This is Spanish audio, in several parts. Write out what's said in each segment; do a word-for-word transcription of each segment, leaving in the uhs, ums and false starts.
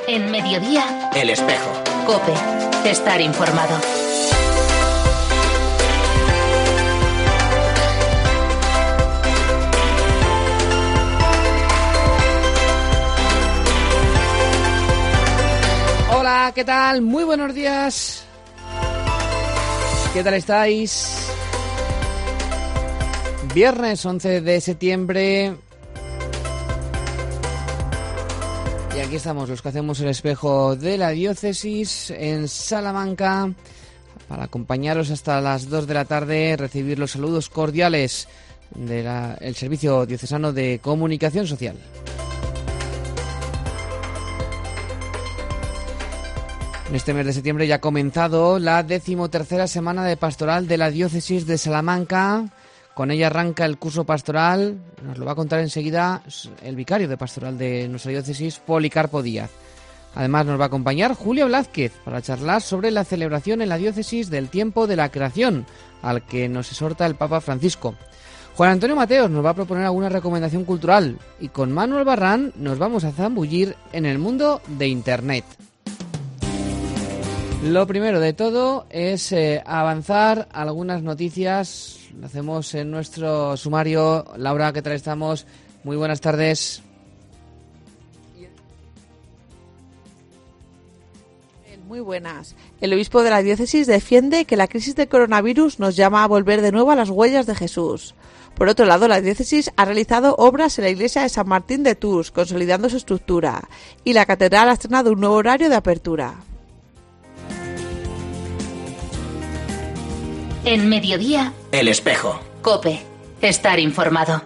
En Mediodía, El Espejo. COPE. Estar informado. Hola, ¿qué tal? Muy buenos días. ¿Qué tal estáis? Viernes once de septiembre. Y aquí estamos, los que hacemos el espejo de la diócesis en Salamanca, para acompañaros hasta las dos de la tarde, recibir los saludos cordiales del Servicio Diocesano de Comunicación Social. En este mes de septiembre ya ha comenzado la decimotercera semana de pastoral de la diócesis de Salamanca. Con ella arranca el curso pastoral, nos lo va a contar enseguida el vicario de pastoral de nuestra diócesis, Policarpo Díaz. Además nos va a acompañar Julia Blázquez para charlar sobre la celebración en la diócesis del tiempo de la creación, al que nos exhorta el Papa Francisco. Juan Antonio Mateos nos va a proponer alguna recomendación cultural y con Manuel Barrán nos vamos a zambullir en el mundo de Internet. Lo primero de todo es eh, avanzar algunas noticias. Lo hacemos en nuestro sumario. Laura, ¿qué tal estamos? Muy buenas tardes. Muy buenas. El obispo de la diócesis defiende que la crisis del coronavirus nos llama a volver de nuevo a las huellas de Jesús. Por otro lado, la diócesis ha realizado obras en la iglesia de San Martín de Tours, consolidando su estructura, y la catedral ha estrenado un nuevo horario de apertura. En Mediodía, El Espejo. COPE. Estar informado.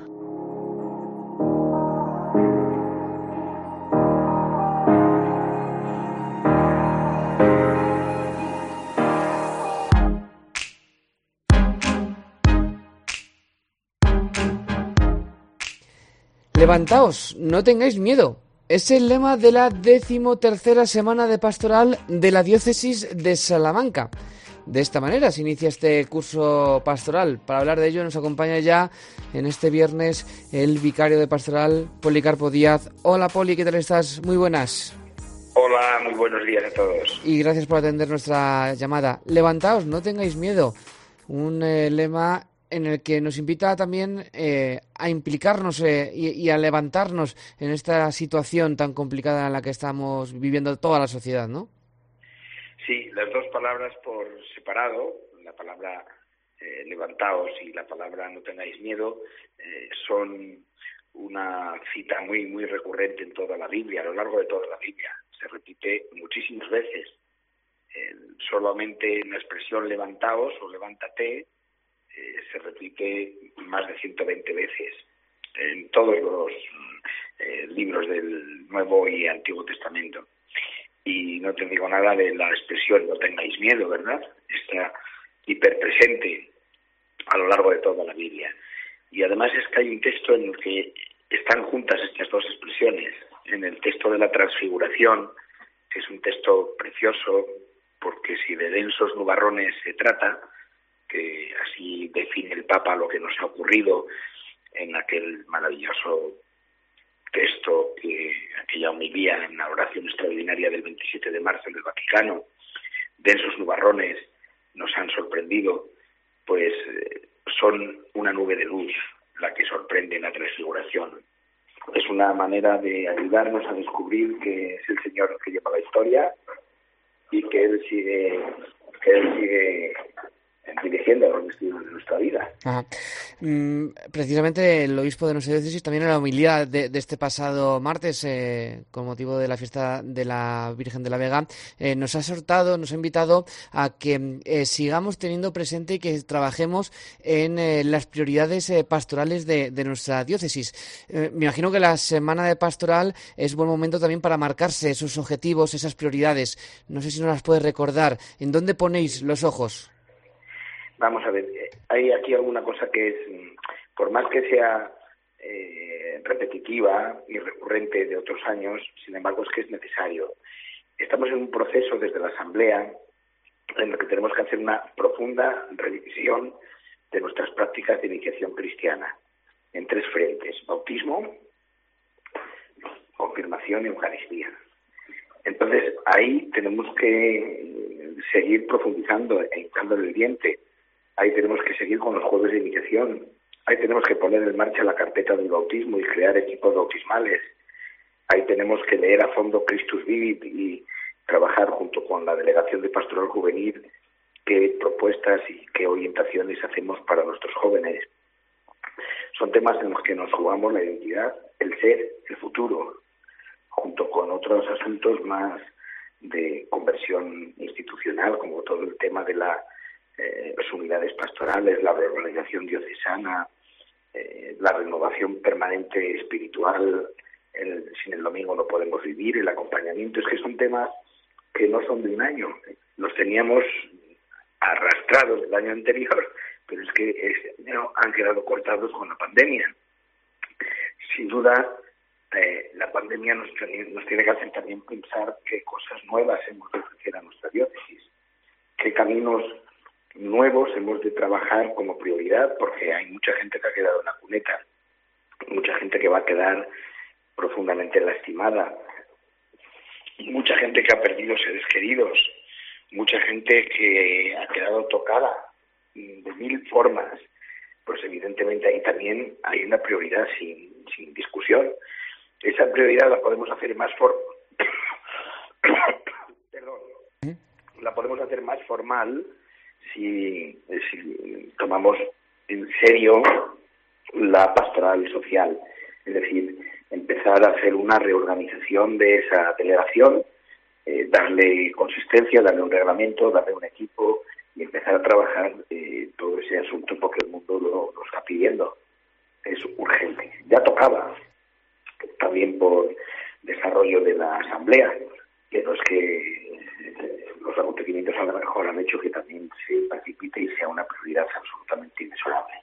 Levantaos, no tengáis miedo. Es el lema de la decimotercera semana de pastoral de la diócesis de Salamanca. De esta manera se inicia este curso pastoral. Para hablar de ello nos acompaña ya en este viernes el vicario de pastoral, Policarpo Díaz. Hola Poli, ¿qué tal estás? Muy buenas. Hola, muy buenos días a todos. Y gracias por atender nuestra llamada. Levantaos, no tengáis miedo. Un eh, lema en el que nos invita también eh, a implicarnos eh, y, y a levantarnos en esta situación tan complicada en la que estamos viviendo toda la sociedad, ¿no? Sí, las dos palabras por separado, la palabra eh, levantaos y la palabra no tengáis miedo, eh, son una cita muy muy recurrente en toda la Biblia, a lo largo de toda la Biblia. Se repite muchísimas veces. Eh, solamente la expresión levantaos o levántate eh, se repite más de ciento veinte veces en todos los eh, libros del Nuevo y Antiguo Testamento. Y no te digo nada de la expresión no tengáis miedo, ¿verdad? Está hiperpresente a lo largo de toda la Biblia. Y además es que hay un texto en el que están juntas estas dos expresiones. En el texto de la Transfiguración, que es un texto precioso, porque si de densos nubarrones se trata, que así define el Papa lo que nos ha ocurrido en aquel maravilloso texto, que aquella homilía en la oración extraordinaria del veintisiete de marzo en el Vaticano, densos nubarrones nos han sorprendido, pues eh, son una nube de luz la que sorprende en la transfiguración. Es una manera de ayudarnos a descubrir que es el Señor el que lleva la historia y que Él sigue, que Él sigue dirigiendo los destinos de nuestra vida. Ajá. Mm, precisamente el obispo de nuestra diócesis también en la homilía de, de este pasado martes, eh, con motivo de la fiesta de la Virgen de la Vega, eh, nos ha exhortado, nos ha invitado a que eh, sigamos teniendo presente y que trabajemos en eh, las prioridades eh, pastorales de, de nuestra diócesis. Eh, me imagino que la semana de pastoral es buen momento también para marcarse esos objetivos, esas prioridades. No sé si nos las puedes recordar. ¿En dónde ponéis los ojos? Vamos a ver, hay aquí alguna cosa que es, por más que sea eh, repetitiva y recurrente de otros años, sin embargo es que es necesario. Estamos en un proceso desde la Asamblea en el que tenemos que hacer una profunda revisión de nuestras prácticas de iniciación cristiana en tres frentes: bautismo, confirmación y Eucaristía. Entonces, ahí tenemos que seguir profundizando e hincándole el diente. Ahí tenemos que seguir con los jueves de iniciación. Ahí tenemos que poner en marcha la carpeta del bautismo y crear equipos bautismales. Ahí tenemos que leer a fondo Christus Vivit y trabajar junto con la Delegación de Pastoral Juvenil qué propuestas y qué orientaciones hacemos para nuestros jóvenes. Son temas en los que nos jugamos la identidad, el ser, el futuro, junto con otros asuntos más de conversión institucional, como todo el tema de la, eh, las unidades pastorales, la reorganización diocesana, eh, la renovación permanente espiritual. El, sin el domingo no podemos vivir, el acompañamiento. Es que son temas que no son de un año. Los teníamos arrastrados del año anterior, pero es que este año han quedado cortados con la pandemia. Sin duda, eh, la pandemia nos, nos tiene que hacer también pensar qué cosas nuevas hemos de ofrecer a nuestra diócesis, qué caminos nuevos hemos de trabajar como prioridad, porque hay mucha gente que ha quedado en la cuneta, mucha gente que va a quedar profundamente lastimada, mucha gente que ha perdido seres queridos, mucha gente que ha quedado tocada de mil formas. Pues evidentemente ahí también hay una prioridad sin, sin discusión. Esa prioridad la podemos hacer más for... Perdón. La podemos hacer más formal si, si tomamos en serio la pastoral social, es decir, empezar a hacer una reorganización de esa delegación, eh, darle consistencia, darle un reglamento, darle un equipo y empezar a trabajar eh, todo ese asunto porque el mundo lo, lo está pidiendo. Es urgente. Ya tocaba, también por desarrollo de la Asamblea, pero es que los acontecimientos a lo mejor han hecho que también se precipite y sea una prioridad absolutamente inexorable.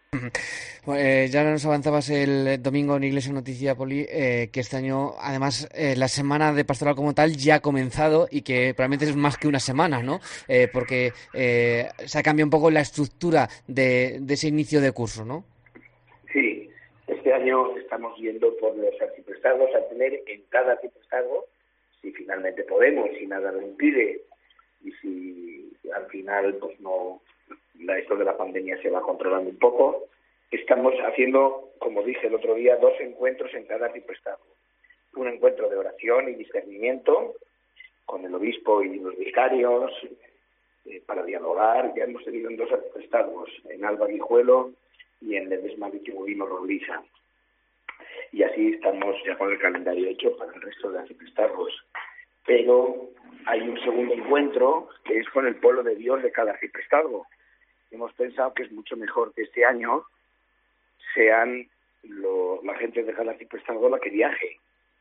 Eh, ya nos avanzabas el domingo en Iglesia Noticia, Poli, eh, que este año, además, eh, la semana de pastoral como tal ya ha comenzado y que probablemente es más que una semana, ¿no? Eh, porque eh, se ha cambiado un poco la estructura de, de ese inicio de curso, ¿no? Sí, este año estamos yendo por los arciprestados a tener en cada arciprestado, si finalmente podemos, si nada lo impide, y si al final pues no... La, esto de la pandemia se va controlando un poco. Estamos haciendo, como dije el otro día, dos encuentros en cada arciprestado. Un encuentro de oración y discernimiento con el obispo y los vicarios eh, para dialogar. Ya hemos tenido en dos arciprestados, en Alba Guijuelo y en Ledesma Vitigudino Roblisa. Y así estamos ya con el calendario hecho para el resto de arciprestados. Pero hay un segundo encuentro que es con el pueblo de Dios de cada arciprestado. Hemos pensado que es mucho mejor que este año sean lo, la gente de cada arciprestado la que viaje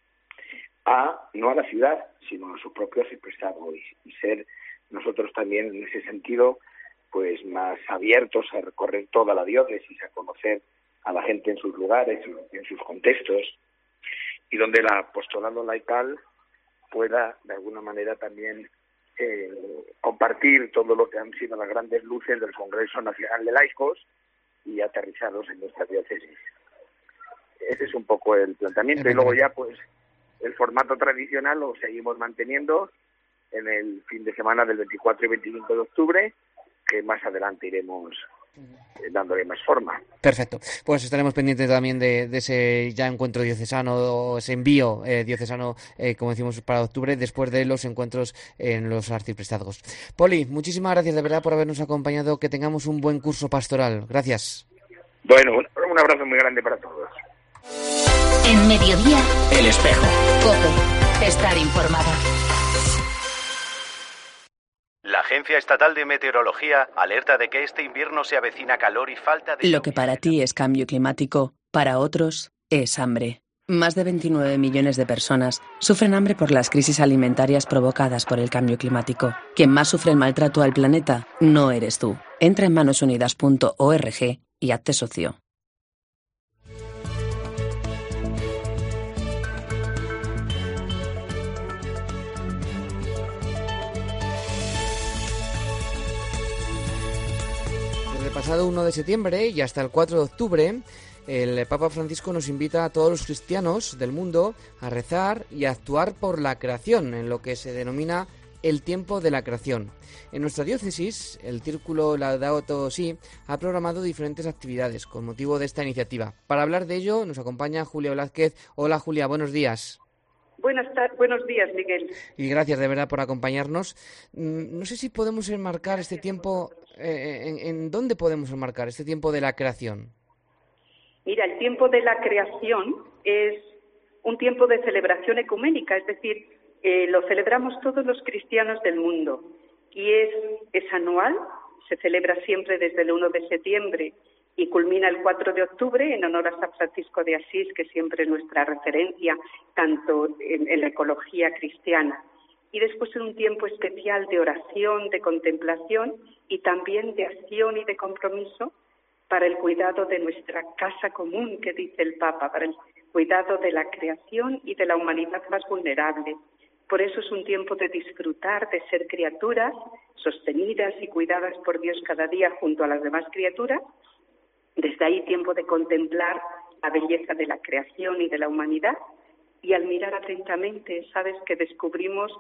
a no a la ciudad, sino a su propio arciprestado y, y ser nosotros también en ese sentido pues más abiertos a recorrer toda la diócesis, a conocer a la gente en sus lugares, en sus contextos, y donde el apostolado laical pueda de alguna manera también Eh, compartir todo lo que han sido las grandes luces del Congreso Nacional de Laicos y aterrizarlos en nuestra diócesis. Ese es un poco el planteamiento. Y luego ya, pues, el formato tradicional lo seguimos manteniendo en el fin de semana del veinticuatro y veinticinco de octubre, que más adelante iremos eh, dándole más forma. Perfecto. Pues estaremos pendientes también de, de ese ya encuentro diocesano, o ese envío eh, diocesano, eh, como decimos, para octubre, después de los encuentros en los arciprestados. Poli, muchísimas gracias de verdad por habernos acompañado. Que tengamos un buen curso pastoral. Gracias. Bueno, un, un abrazo muy grande para todos. En Mediodía, El Espejo. COPE. Estar informado. La Agencia Estatal de Meteorología alerta de que este invierno se avecina calor y falta de... Lo que para ti es cambio climático, para otros es hambre. Más de veintinueve millones de personas sufren hambre por las crisis alimentarias provocadas por el cambio climático. Quien más sufre el maltrato al planeta no eres tú. Entra en manosunidas punto org y hazte socio. Pasado uno de septiembre y hasta el cuatro de octubre, el Papa Francisco nos invita a todos los cristianos del mundo a rezar y a actuar por la creación, en lo que se denomina el tiempo de la creación. En nuestra diócesis, el Círculo Laudato Si ha programado diferentes actividades con motivo de esta iniciativa. Para hablar de ello nos acompaña Julia Blázquez. Hola Julia, buenos días. Buenas tardes, buenos días, Miguel. Y gracias de verdad por acompañarnos. No sé si podemos enmarcar este tiempo, eh, en, ¿en dónde podemos enmarcar este tiempo de la creación? Mira, el tiempo de la creación es un tiempo de celebración ecuménica, es decir, eh, lo celebramos todos los cristianos del mundo y es, es anual, se celebra siempre desde el primero de septiembre y culmina el cuatro de octubre en honor a San Francisco de Asís, que siempre es nuestra referencia, tanto en, en la ecología cristiana. Y después es un tiempo especial de oración, de contemplación y también de acción y de compromiso para el cuidado de nuestra casa común, que dice el Papa, para el cuidado de la creación y de la humanidad más vulnerable. Por eso es un tiempo de disfrutar, de ser criaturas sostenidas y cuidadas por Dios cada día junto a las demás criaturas. Desde ahí tiempo de contemplar la belleza de la creación y de la humanidad, y al mirar atentamente, sabes que descubrimos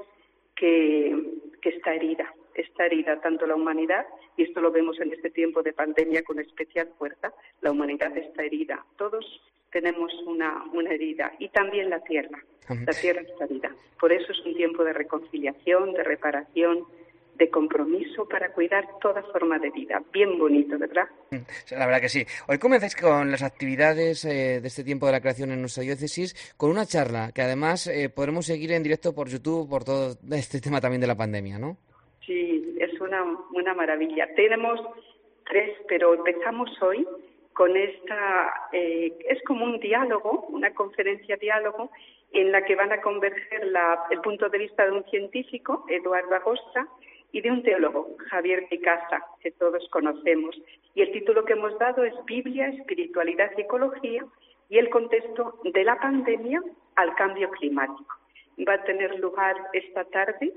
que, que está herida, está herida tanto la humanidad, y esto lo vemos en este tiempo de pandemia con especial fuerza, la humanidad está herida, todos tenemos una, una herida, y también la tierra, la tierra está herida. Por eso es un tiempo de reconciliación, de reparación, de compromiso para cuidar toda forma de vida. Bien bonito, ¿verdad? La verdad que sí. Hoy comenzáis con las actividades eh, de este tiempo de la creación en nuestra diócesis con una charla que además eh, podremos seguir en directo por YouTube por todo este tema también de la pandemia, ¿no? Sí, es una, una maravilla. Tenemos tres, pero empezamos hoy con esta, eh, es como un diálogo, una conferencia diálogo en la que van a converger la, el punto de vista de un científico, Eduardo Agosta, y de un teólogo, Javier Picasa, que todos conocemos. Y el título que hemos dado es Biblia, Espiritualidad y Ecología, y el contexto de la pandemia al cambio climático. Va a tener lugar esta tarde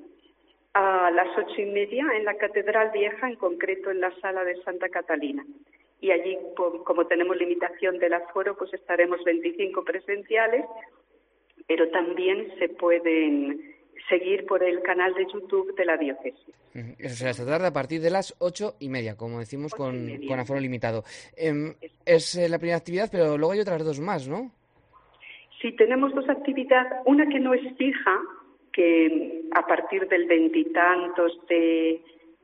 a las ocho y media en la Catedral Vieja, en concreto en la Sala de Santa Catalina. Y allí, como tenemos limitación del aforo, pues estaremos veinticinco presenciales, pero también se pueden seguir por el canal de YouTube de la diócesis. Eso será esta tarde a partir de las ocho y media, como decimos, con, con aforo limitado. Eh, es eh, la primera actividad, pero luego hay otras dos más, ¿no? Sí, tenemos dos actividades. Una que no es fija, que a partir del veintitantos de,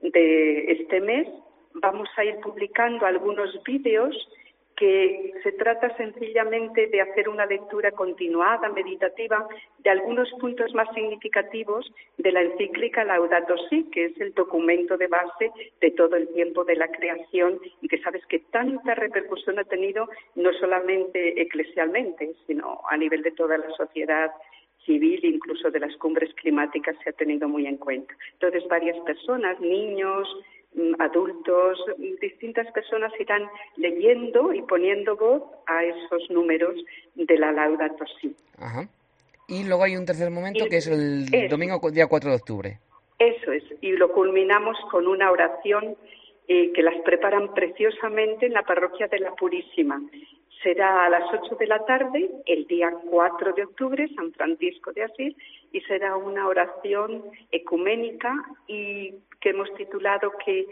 de este mes vamos a ir publicando algunos vídeos que se trata sencillamente de hacer una lectura continuada, meditativa, de algunos puntos más significativos de la encíclica Laudato Si, que es el documento de base de todo el tiempo de la creación y que sabes que tanta repercusión ha tenido no solamente eclesialmente, sino a nivel de toda la sociedad civil, incluso de las cumbres climáticas se ha tenido muy en cuenta. Entonces, varias personas, niños, adultos, distintas personas irán leyendo y poniendo voz a esos números de la Laudato Si. Ajá. Y luego hay un tercer momento y que es el eso, domingo día cuatro de octubre. Eso es, y lo culminamos con una oración eh, que las preparan preciosamente en la parroquia de la Purísima. Será a las ocho de la tarde, el día cuatro de octubre, San Francisco de Asís, y será una oración ecuménica y que hemos titulado que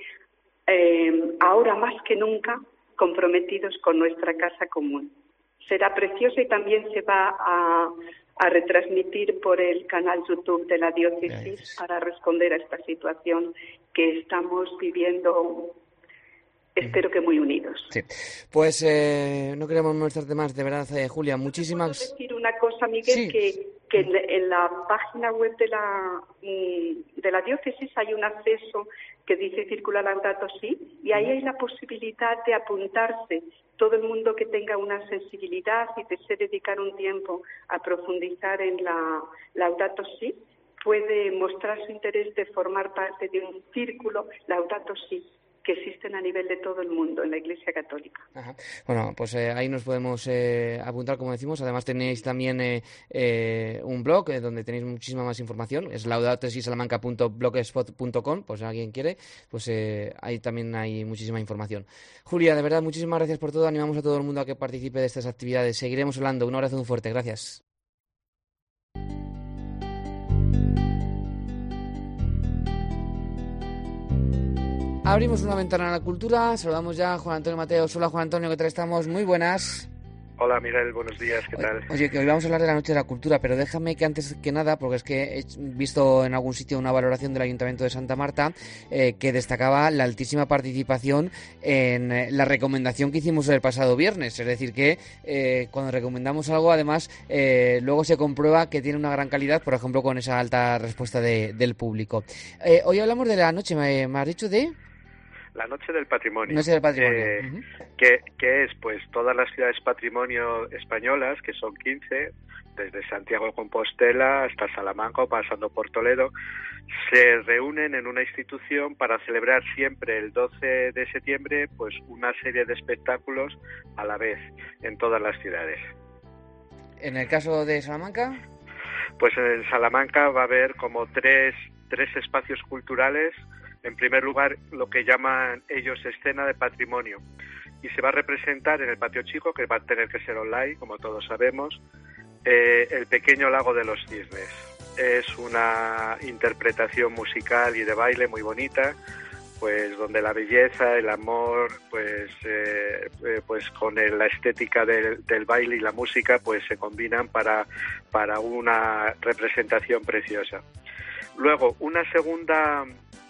eh, ahora más que nunca comprometidos con nuestra casa común. Será preciosa y también se va a, a retransmitir por el canal YouTube de la diócesis para responder a esta situación que estamos viviendo. Espero que muy unidos. Sí. Pues eh, no queremos molestarte más, de verdad, eh, Julia. Muchísimas. ¿Puedo decir una cosa, Miguel? Sí. Que, que en, en la página web de la de la diócesis hay un acceso que dice Círculo Laudato Si, y ahí hay la posibilidad de apuntarse. Todo el mundo que tenga una sensibilidad y desee dedicar un tiempo a profundizar en la Laudato Si, puede mostrar su interés de formar parte de un círculo Laudato Si. que existen a nivel de todo el mundo en la Iglesia Católica. Ajá. Bueno, pues eh, ahí nos podemos eh, apuntar, como decimos. Además tenéis también eh, eh, un blog eh, donde tenéis muchísima más información. Es laudato si salamanca punto blogspot punto com, pues si alguien quiere, pues eh, ahí también hay muchísima información. Julia, de verdad, muchísimas gracias por todo. Animamos a todo el mundo a que participe de estas actividades. Seguiremos hablando. Un abrazo muy fuerte. Gracias. Abrimos una ventana a la cultura, saludamos ya a Juan Antonio Mateos. Hola Juan Antonio, ¿qué tal estamos? Muy buenas. Hola Miguel, buenos días, ¿qué tal? Oye, que hoy vamos a hablar de la Noche de la Cultura, pero déjame que antes que nada, porque es que he visto en algún sitio una valoración del Ayuntamiento de Santa Marta eh, que destacaba la altísima participación en eh, la recomendación que hicimos el pasado viernes. Es decir, que eh, cuando recomendamos algo, además, eh, luego se comprueba que tiene una gran calidad, por ejemplo, con esa alta respuesta de, del público. Eh, hoy hablamos de la noche, ¿me, me has dicho de...? La Noche del Patrimonio. Noche del Patrimonio. Eh, uh-huh. que, que es, pues, todas las ciudades patrimonio españolas, que son quince, desde Santiago de Compostela hasta Salamanca o pasando por Toledo, se reúnen en una institución para celebrar siempre el doce de septiembre, pues, una serie de espectáculos a la vez en todas las ciudades. ¿En el caso de Salamanca? Pues en Salamanca va a haber como tres, tres espacios culturales. En primer lugar, lo que llaman ellos escena de patrimonio, y se va a representar en el Patio Chico, que va a tener que ser online, como todos sabemos, eh, el pequeño lago de los cisnes. Es una interpretación musical y de baile muy bonita, pues donde la belleza, el amor, pues, eh, eh, pues con el, la estética del, del baile y la música, pues se combinan para, para una representación preciosa. Luego, una segunda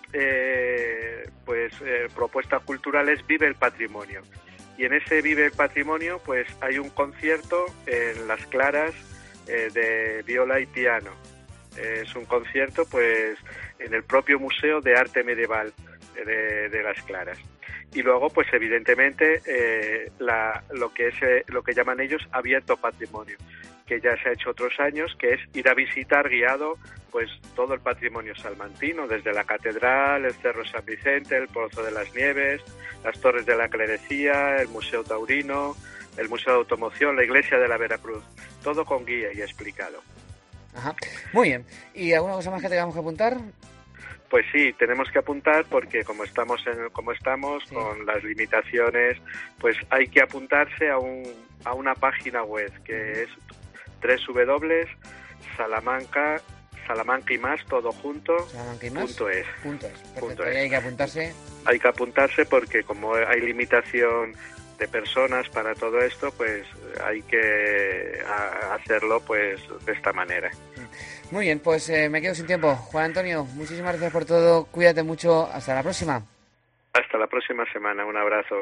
Eh, pues eh, propuesta cultural es Vive el Patrimonio, y en ese Vive el Patrimonio pues hay un concierto en Las Claras eh, de viola y piano. Eh, es un concierto pues en el propio Museo de Arte Medieval de, de Las Claras. Y luego pues evidentemente eh, la, lo que es eh, lo que llaman ellos abierto patrimonio, que ya se ha hecho otros años, que es ir a visitar guiado pues todo el patrimonio salmantino, desde la catedral, el Cerro San Vicente, el Pozo de las Nieves, las Torres de la Clerecía, el Museo Taurino, el Museo de Automoción, la Iglesia de la Veracruz, todo con guía y explicado. Ajá. Muy bien. ¿Y alguna cosa más que tengamos que apuntar? Pues sí, tenemos que apuntar porque como estamos en como estamos sí. con las limitaciones, pues hay que apuntarse a un a una página web que es doble u doble u doble punto salamanca Salamanca y más, todo junto, Salamanca y más, punto es. Punto es. Perfecto. Punto Ahí es. hay que apuntarse. Hay que apuntarse porque como hay limitación de personas para todo esto, pues hay que hacerlo pues de esta manera. Muy bien, pues eh, me quedo sin tiempo. Juan Antonio, muchísimas gracias por todo. Cuídate mucho. Hasta la próxima. Hasta la próxima semana. Un abrazo.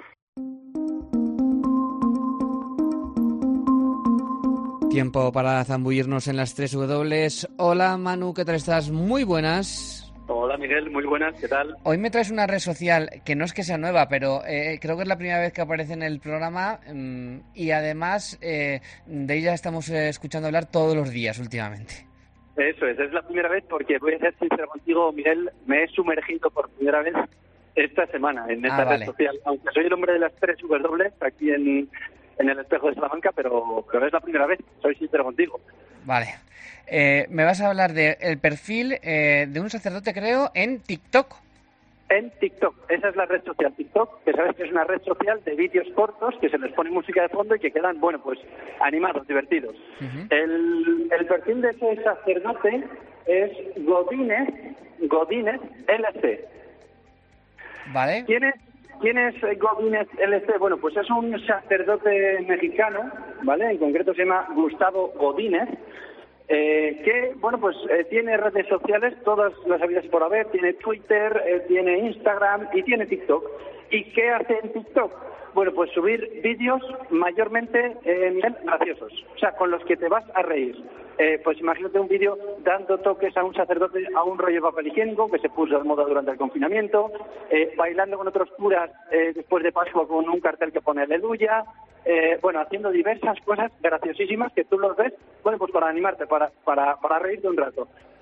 Tiempo para zambullirnos en las tres W. Hola Manu, ¿qué tal estás? Muy buenas. Hola Miguel, muy buenas, ¿qué tal? Hoy me traes una red social que no es que sea nueva, pero eh, creo que es la primera vez que aparece en el programa mmm, y además eh, de ella estamos eh, escuchando hablar todos los días últimamente. Eso es, es la primera vez porque voy a ser sincero contigo, Miguel, me he sumergido por primera vez esta semana en esta ah, red vale. social, aunque soy el hombre de las tres W aquí en... en el espejo de Salamanca, pero, pero es la primera vez, soy sincero contigo. Vale. Eh, me vas a hablar del perfil eh, de un sacerdote, creo, en TikTok. En TikTok, esa es la red social TikTok, que sabes que es una red social de vídeos cortos que se les pone música de fondo y que quedan, bueno, pues animados, divertidos. Uh-huh. El, el perfil de ese sacerdote es Godínez, Godínez L C. Vale. ¿Quién es? ¿Quién es Godínez L C? Bueno, pues es un sacerdote mexicano, ¿vale? En concreto se llama Gustavo Godínez, eh, que, bueno, pues eh, tiene redes sociales, todas las habidas por haber, tiene Twitter, eh, tiene Instagram y tiene TikTok. ¿Y qué hace en TikTok? Bueno, pues subir vídeos mayormente eh, graciosos, o sea, con los que te vas a reír. Eh, pues imagínate un vídeo dando toques a un sacerdote a un rollo de papel higiénico que se puso de moda durante el confinamiento, eh, bailando con otros curas eh, después de Pascua con un cartel que pone aleluya, eh, bueno, haciendo diversas cosas graciosísimas que tú los ves, bueno, pues para animarte, para para para reírte un rato.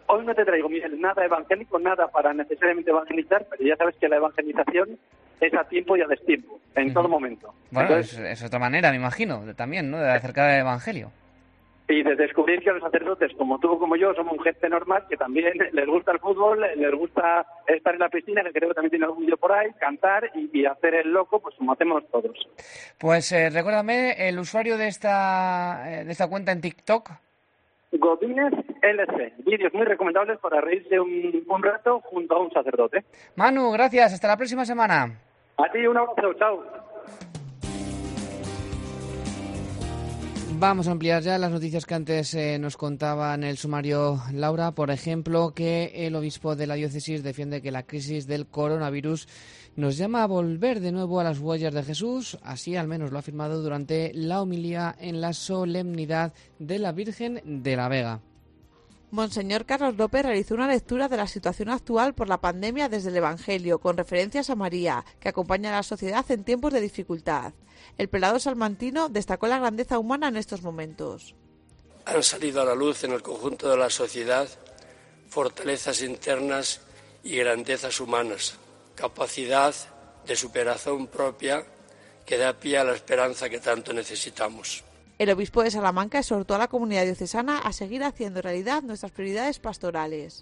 Hoy no te traigo, Miguel, nada evangélico, nada para necesariamente evangelizar, pero ya sabes que la evangelización es a tiempo y a destiempo, en uh-huh. todo momento. Bueno, Entonces, es, es otra manera, me imagino, también, ¿no?, de acercar el evangelio. Y de descubrir que los sacerdotes, como tú como yo, somos gente normal, que también les gusta el fútbol, les gusta estar en la piscina, que creo que también tiene algún vídeo por ahí, cantar y, y hacer el loco, pues como hacemos todos. Pues eh, recuérdame el usuario de esta de esta cuenta en TikTok. Godínez L C. Vídeos muy recomendables para reírse un, un rato junto a un sacerdote. Manu, gracias. Hasta la próxima semana. A ti un abrazo. Chao. Vamos a ampliar ya las noticias que antes eh, nos contaba en el sumario Laura. Por ejemplo, que el obispo de la diócesis defiende que la crisis del coronavirus nos llama a volver de nuevo a las huellas de Jesús. Así al menos lo ha afirmado durante la homilía en la solemnidad de la Virgen de la Vega. Monseñor Carlos López realizó una lectura de la situación actual por la pandemia desde el Evangelio, con referencias a María, que acompaña a la sociedad en tiempos de dificultad. El prelado salmantino destacó la grandeza humana en estos momentos. Han salido a la luz en el conjunto de la sociedad fortalezas internas y grandezas humanas, capacidad de superación propia que da pie a la esperanza que tanto necesitamos. El obispo de Salamanca exhortó a la comunidad diocesana a seguir haciendo realidad nuestras prioridades pastorales.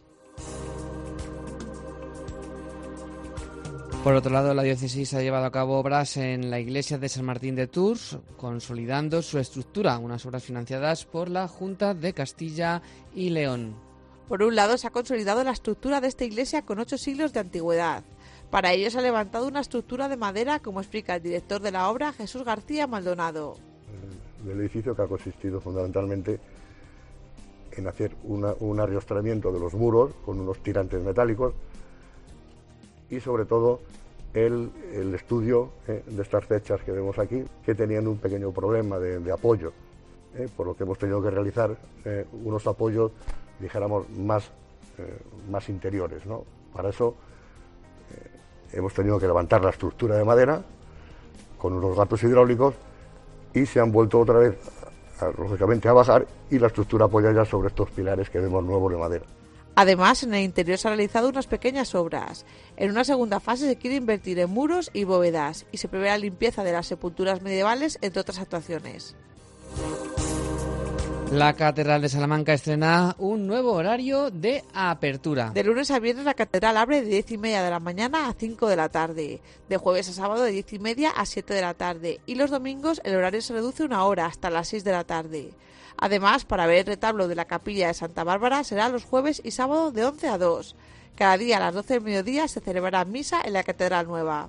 Por otro lado, la diócesis ha llevado a cabo obras en la iglesia de San Martín de Tours, consolidando su estructura, unas obras financiadas por la Junta de Castilla y León. Por un lado, se ha consolidado la estructura de esta iglesia con ocho siglos de antigüedad. Para ello se ha levantado una estructura de madera, como explica el director de la obra, Jesús García Maldonado. El edificio, que ha consistido fundamentalmente en hacer una, un ariostramiento de los muros con unos tirantes metálicos y sobre todo el, el estudio eh, de estas fechas que vemos aquí, que tenían un pequeño problema de, de apoyo, eh, por lo que hemos tenido que realizar eh, unos apoyos, dijéramos, más, eh, más interiores, ¿no? Para eso eh, hemos tenido que levantar la estructura de madera con unos gatos hidráulicos y se han vuelto otra vez, a, lógicamente, a bajar, y la estructura apoya ya sobre estos pilares que vemos nuevos de madera. Además, en el interior se han realizado unas pequeñas obras. En una segunda fase se quiere invertir en muros y bóvedas y se prevé la limpieza de las sepulturas medievales, entre otras actuaciones. La Catedral de Salamanca estrena un nuevo horario de apertura. De lunes a viernes la Catedral abre de diez y media de la mañana a cinco de la tarde. De jueves a sábado de diez y media a siete de la tarde. Y los domingos el horario se reduce una hora, hasta las seis de la tarde. Además, para ver el retablo de la Capilla de Santa Bárbara será los jueves y sábado de once a dos. Cada día a las doce del mediodía se celebrará misa en la Catedral Nueva.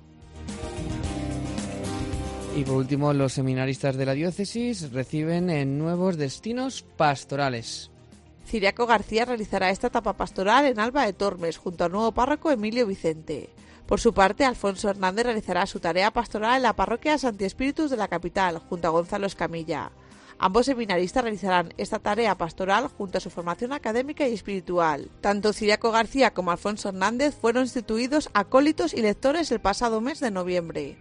Y por último, los seminaristas de la diócesis reciben en nuevos destinos pastorales. Ciriaco García realizará esta etapa pastoral en Alba de Tormes, junto al nuevo párroco Emilio Vicente. Por su parte, Alfonso Hernández realizará su tarea pastoral en la parroquia Santi Espíritus de la capital, junto a Gonzalo Escamilla. Ambos seminaristas realizarán esta tarea pastoral junto a su formación académica y espiritual. Tanto Ciriaco García como Alfonso Hernández fueron instituidos acólitos y lectores el pasado mes de noviembre.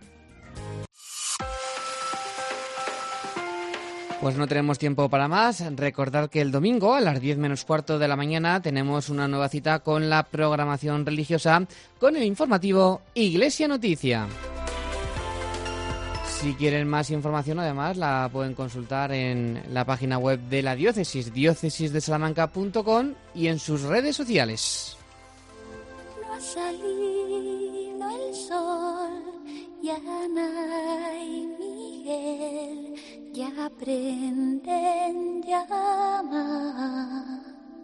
Pues no tenemos tiempo para más. Recordad que el domingo a las diez menos cuarto de la mañana tenemos una nueva cita con la programación religiosa, con el informativo Iglesia Noticia. Si quieren más información, además, la pueden consultar en la página web de la diócesis, diócesis de salamanca punto com, y en sus redes sociales. No ha salido el sol, y Ana y Miguel ya aprenden llama.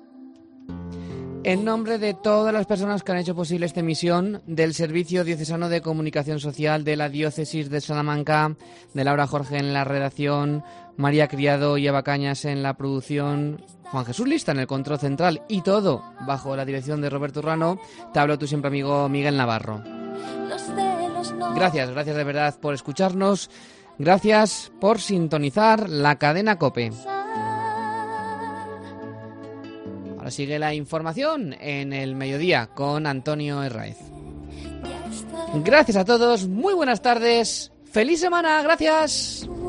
En nombre de todas las personas que han hecho posible esta emisión, del Servicio Diocesano de Comunicación Social de la Diócesis de Salamanca, de Laura Jorge en la redacción, María Criado y Eva Cañas en la producción, Juan Jesús Lista en el control central, y todo bajo la dirección de Roberto Urrano, te hablo tu siempre amigo Miguel Navarro. Gracias, gracias de verdad por escucharnos, gracias por sintonizar la cadena COPE. Ahora sigue la información en el mediodía con Antonio Herráez. Gracias a todos, muy buenas tardes, feliz semana, gracias.